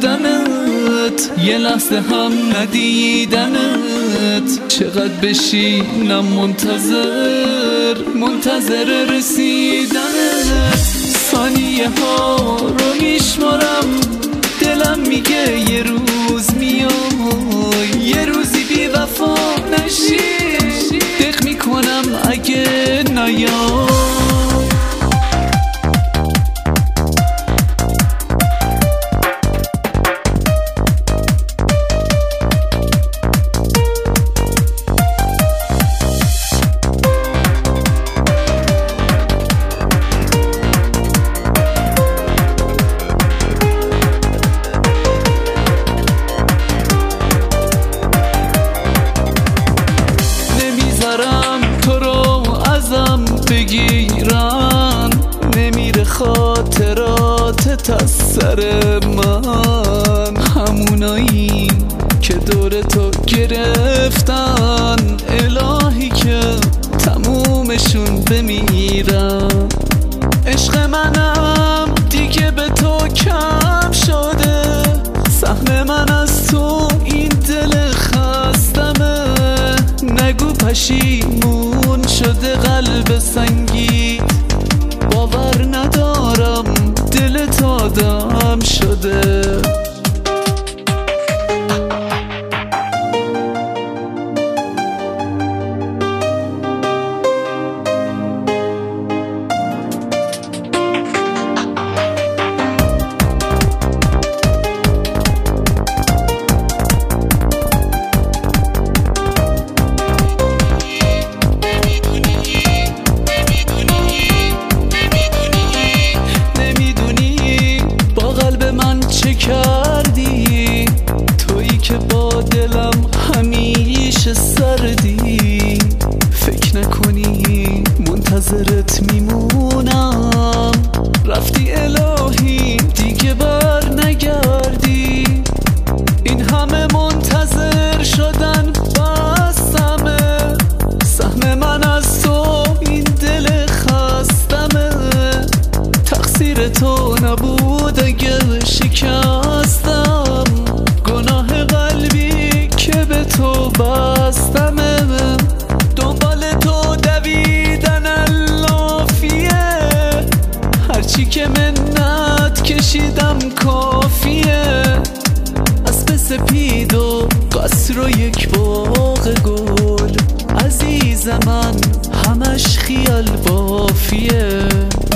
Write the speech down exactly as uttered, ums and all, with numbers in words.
گرفتنت، یه لحظه هم ندیدنت. چقدر بشینم منتظر منتظر رسیدنت. ثانیه ها رو میشمارم، دلم میگه یه روز میای، یه روزی بی وفا نشی، دق میکنم اگه نیای. بگیرن نمیره خاطراتت از سر من، همونایی که دور تو گرفتن، الهی که تمومشون بمیرن. عشق منم دیگه به تو کم شده، سهم من از تو این دل خستمه. نگو پشیمون شده قلب سنگی، باور ندارم دلت آدم شده. کردی تویی که با دلم همیشه سردی، فکر نکنی منتظرت میمونم، رفتی الهی دیگه بر نگردی. این همه منتظر شدن بستمه، سهم من از تو این دل خستمه. تقصیر تو نبود اگه شکستم، گناه قلبی که به تو بستمه. دنبال تو دویدن الافیه، هرچی که منت کشیدم کافیه. اسب سپید و قصر و یک باغ گل، عزیز من همش خیال بافیه.